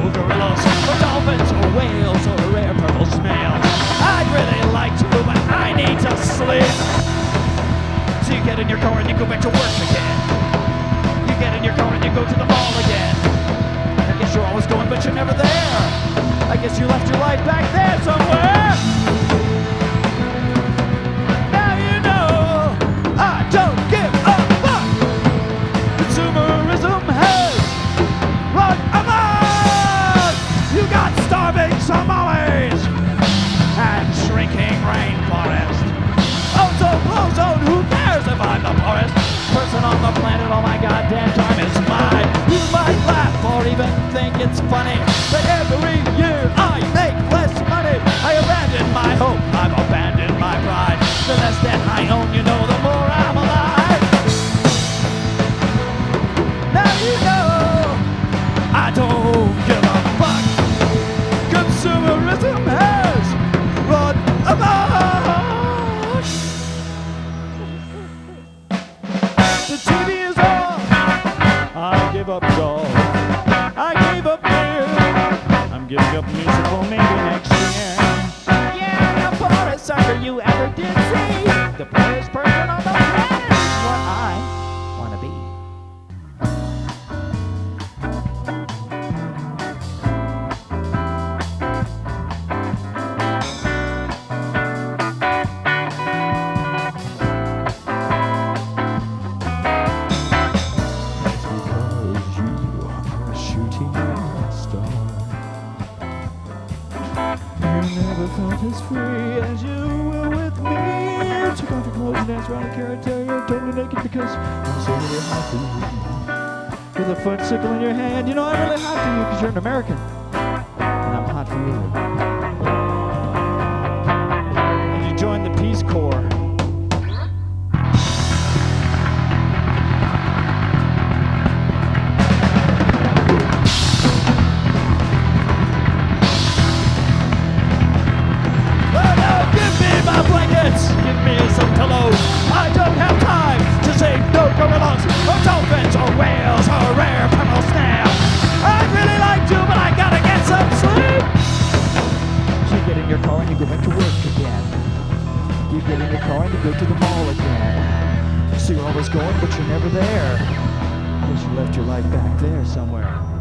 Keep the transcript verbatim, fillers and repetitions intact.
gorillas, or dolphins, or whales, or rare purple snails. I'd really like to, but I need to sleep. So you get in your car and you go back to work again. You get in your car and you go to the mall again. I guess you're always going, but you're never there. I guess you left your life back there somewhere. Now you know I don't give a fuck. Consumerism has run amok. You got starving Somalis and shrinking rainforest. Ozone, ozone, who cares if I'm the poorest person on the planet? All my goddamn time is mine. You might laugh or even think it's funny, but every year I make less money. I abandon my hope, I've abandoned my pride. The less that I own, you know, the more I'm alive. Now you know I don't give a fuck. Consumerism has run amok. The T V is on. I give up golf. I gave up beer. I'm giving up musical maybe next year. Yeah, the poorest sucker you ever did see. The poorest person on the planet is what I wanna be. You never felt as free as you will with me. Took off your clothes and danced around a carrot terrier, totally naked because I'm so really hot for you. With a foot sickle in your hand, you know I'm really hot for you because you're an American, and I'm hot for you. And you joined the Peace Corps. Give me some pillows. I don't have time to save no gorillas, or dolphins, or whales, or a rare purple snail. I'd really like to, but I gotta get some sleep. So you get in your car and you go back to work again. You get in your car and you go to the mall again. So you're always going, but you're never there. Because you left your life back there somewhere.